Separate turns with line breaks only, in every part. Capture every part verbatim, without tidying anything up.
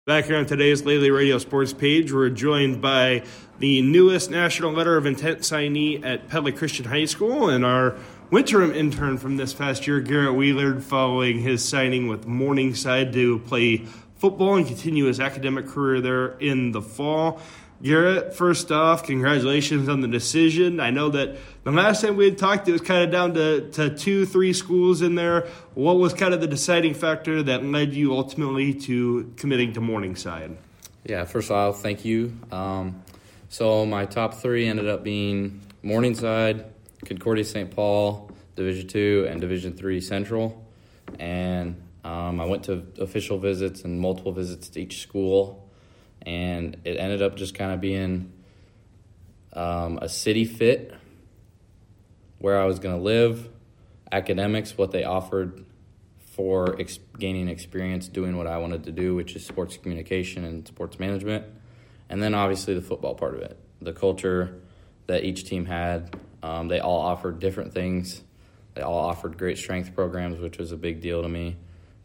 Back here on today's Lely Radio Sports page, we're joined by the newest National Letter of Intent signee at Pelham Christian High School and our interim intern from this past year, Garrett Wheeler, following his signing with Morningside to play football and continue his academic career there in the fall. Garrett, first off, congratulations on the decision. I know that the last time we had talked, it was kind of down to, to two, three schools in there. What was kind of the deciding factor that led you ultimately to committing to Morningside?
Yeah, first of all, thank you. Um, so my top three ended up being Morningside, Concordia Saint Paul, Division two, and Division three Central. And um, I went to official visits and multiple visits to each school. And it ended up just kind of being um, a city fit, where I was going to live, academics, what they offered for ex- gaining experience doing what I wanted to do, which is sports communication and sports management, and then obviously the football part of it, the culture that each team had. Um, they all offered different things. They all offered great strength programs, which was a big deal to me.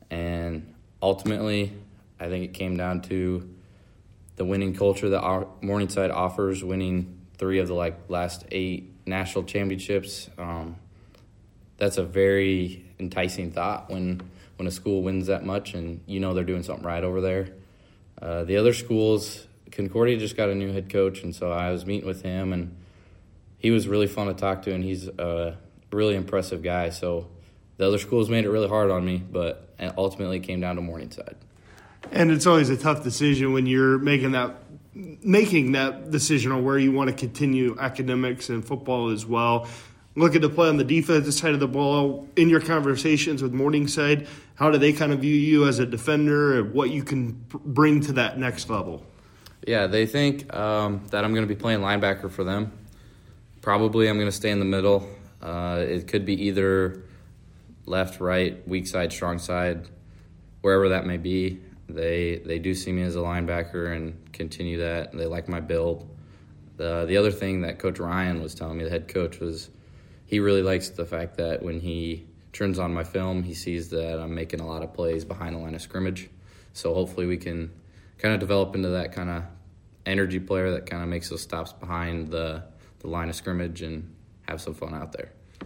And ultimately, I think it came down to the winning culture that our Morningside offers, winning three of the like last eight national championships. Um, that's a very enticing thought when when a school wins that much and you know they're doing something right over there. Uh, the other schools, Concordia just got a new head coach, and so I was meeting with him, and he was really fun to talk to, and he's a really impressive guy. So the other schools made it really hard on me, but ultimately it came down to Morningside.
And it's always a tough decision when you're making that making that decision on where you want to continue academics and football as well. Looking to play on the defensive side of the ball, in your conversations with Morningside, how do they kind of view you as a defender and what you can bring to that next level?
Yeah, they think um, that I'm going to be playing linebacker for them. Probably I'm going to stay in the middle. Uh, it could be either left, right, weak side, strong side, wherever that may be. They they do see me as a linebacker and continue that. They like my build. The the other thing that Coach Ryan was telling me, the head coach, was he really likes the fact that when he turns on my film, he sees that I'm making a lot of plays behind the line of scrimmage. So hopefully we can kind of develop into that kind of energy player that kind of makes those stops behind the, the line of scrimmage and have some fun out there.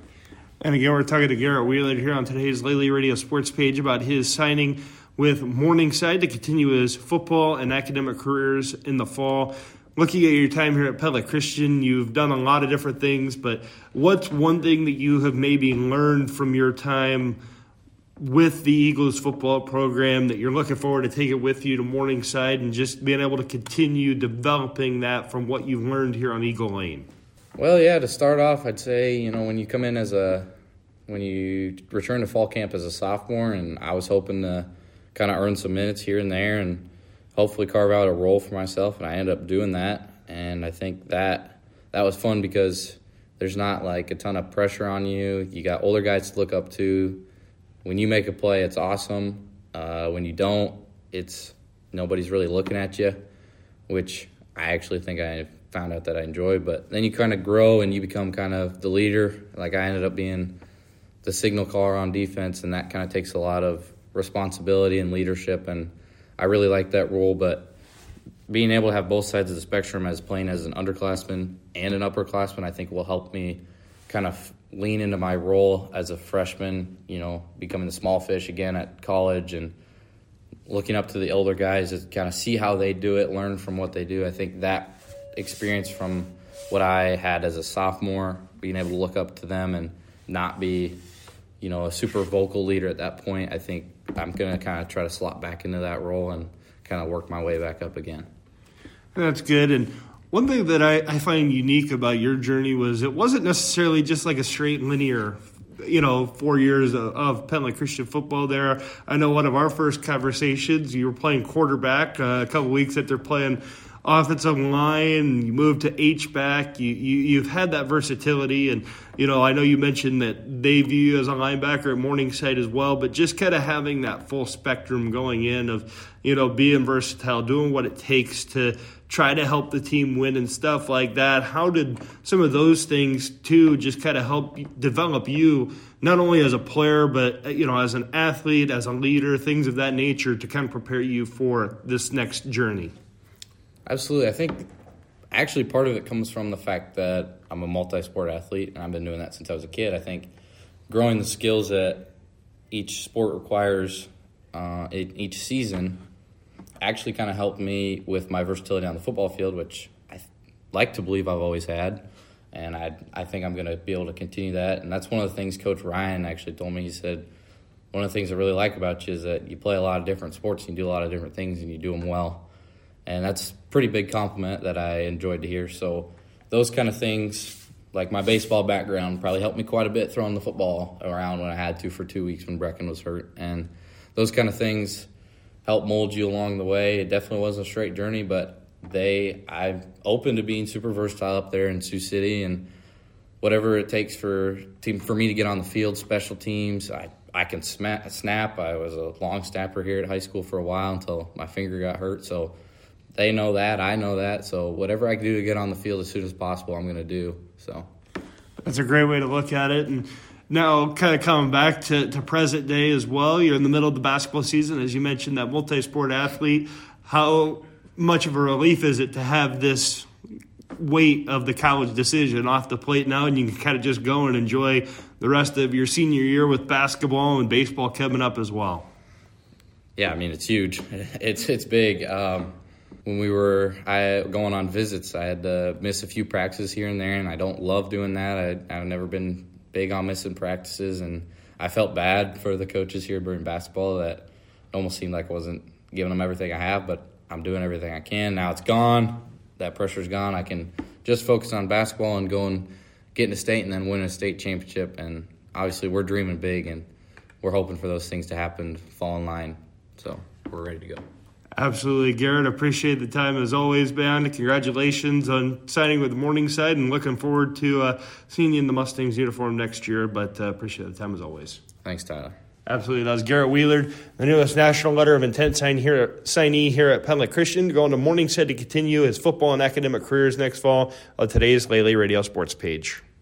And again, we're talking to Garrett Wheeler here on today's Lely Radio Sports page about his signing with Morningside to continue his football and academic careers in the fall. Looking at your time here at Pelham Christian, you've done a lot of different things, but what's one thing that you have maybe learned from your time with the Eagles football program that you're looking forward to take it with you to Morningside and just being able to continue developing that from what you've learned here on Eagle Lane?
Well, yeah, to start off, I'd say, you know, when you come in as a, when you return to fall camp as a sophomore, and I was hoping to kind of earn some minutes here and there and hopefully carve out a role for myself, and I ended up doing that. And I think that that was fun because there's not like a ton of pressure on you. You got older guys to look up to. When you make a play, it's awesome. Uh, when you don't, it's nobody's really looking at you, which I actually think I found out that I enjoy. But then you kind of grow and you become kind of the leader. Like I ended up being the signal caller on defense, and that kind of takes a lot of responsibility and leadership, and I really like that role. But being able to have both sides of the spectrum as playing as an underclassman and an upperclassman, I think will help me kind of lean into my role as a freshman, you know, becoming the small fish again at college and looking up to the older guys to kind of see how they do it, learn from what they do. I think that experience from what I had as a sophomore, being able to look up to them and not be, you know, a super vocal leader at that point, I think I'm going to kind of try to slot back into that role and kind of work my way back up again.
That's good. And one thing that I, I find unique about your journey was it wasn't necessarily just like a straight linear, you know, four years of, of Pelham Christian football there. I know one of our first conversations, you were playing quarterback uh, a couple weeks after playing offensive line, you moved to H-back, you, you, you've had that versatility. And, you know, I know you mentioned that they view you as a linebacker at Morningside as well, but just kind of having that full spectrum going in of, you know, being versatile, doing what it takes to try to help the team win and stuff like that. How did some of those things, too, just kind of help develop you, not only as a player, but, you know, as an athlete, as a leader, things of that nature to kind of prepare you for this next journey?
Absolutely. I think actually part of it comes from the fact that I'm a multi-sport athlete, and I've been doing that since I was a kid. I think growing the skills that each sport requires uh, each season actually kind of helped me with my versatility on the football field, which I like to believe I've always had, and I I think I'm going to be able to continue that. And that's one of the things Coach Ryan actually told me. He said, one of the things I really like about you is that you play a lot of different sports, and you do a lot of different things, and you do them well. And that's a pretty big compliment that I enjoyed to hear. So those kind of things, like my baseball background, probably helped me quite a bit throwing the football around when I had to for two weeks when Brecken was hurt. And those kind of things help mold you along the way. It definitely wasn't a straight journey, but they I'm open to being super versatile up there in Sioux City, and whatever it takes for team for me to get on the field, special teams, I, I can sma- snap. I was a long snapper here at high school for a while until my finger got hurt, so they know that, I know that, so whatever I can do to get on the field as soon as possible, I'm going to do. So
that's a great way to look at it. And now, kind of coming back to, to present day as well, you're in the middle of the basketball season. As you mentioned, that multi-sport athlete, how much of a relief is it to have this weight of the college decision off the plate now, and you can kind of just go and enjoy the rest of your senior year with basketball and baseball coming up as well?
Yeah, I mean, it's huge. It's it's big. Um, when we were I going on visits, I had to miss a few practices here and there, and I don't love doing that. I, I've never been big on missing practices, and I felt bad for the coaches here during basketball that it almost seemed like I wasn't giving them everything I have, but I'm doing everything I can. Now it's gone. That pressure's gone. I can just focus on basketball and go and get in a state and then win a state championship. And obviously we're dreaming big, and we're hoping for those things to happen, fall in line. So we're ready to go.
Absolutely, Garrett. Appreciate the time as always, man. Congratulations on signing with Morningside, and looking forward to uh, seeing you in the Mustangs uniform next year. But uh, appreciate the time as always.
Thanks, Tyler.
Absolutely. That was Garrett Wheeler, the newest national letter of intent sign here, signee here at Penn Lake Christian, going to Morningside to continue his football and academic careers next fall on today's Lele Radio Sports page.